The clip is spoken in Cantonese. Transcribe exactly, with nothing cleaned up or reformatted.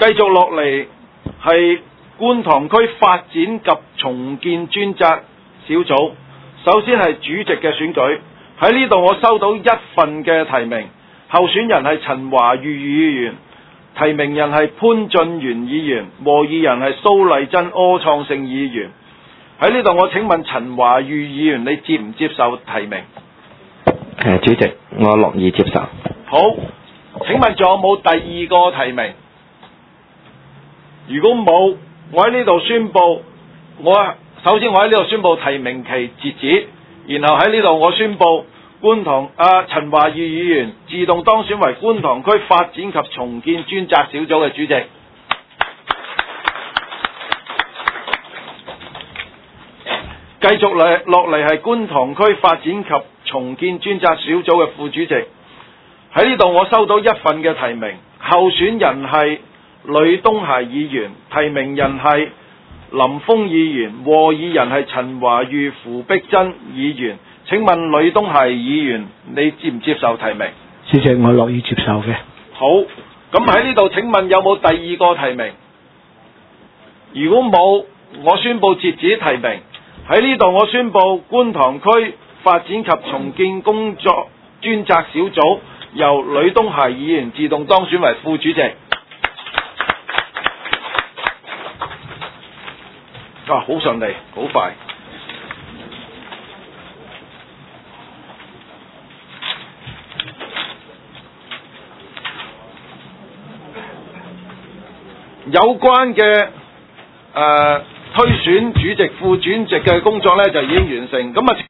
繼續落嚟係觀塘區發展及重建專責小組。首先係主席嘅選舉，喺呢度我收到一份嘅提名，候選人係陳華宇議員，提名人係潘俊源議員，和議人係蘇麗珍、柯創盛議員。喺呢度我請問陳華宇議員，你接唔接受提名？ 誒，主席，我樂意接受。 好，請問仲有冇第二個提名？如果冇，我喺呢度宣布，我首先我喺呢度宣布提名期截止，然後喺呢度我宣布觀塘啊陳華宇議員自動當選為觀塘區發展及重建專責小組嘅主席。繼續嚟落嚟係觀塘區發展及重建專責小組嘅副主席。喺呢度我收到一份嘅提名，候選人係呂東孩議員，提名人係林峰議員，和議人係陳華宇、胡碧珍議員。請問呂東孩議員，你接唔接受提名？ 主席，我樂意接受嘅。 好，咁喺呢度請問有冇第二個提名？如果冇，我宣布截止提名。喺呢度我宣布觀塘區發展及重建工作專責小組由呂東孩議員自動當選為副主席。啊，好順利，好快。有關嘅誒、呃、推選主席、副主席嘅工作呢，就已經完成，咁啊。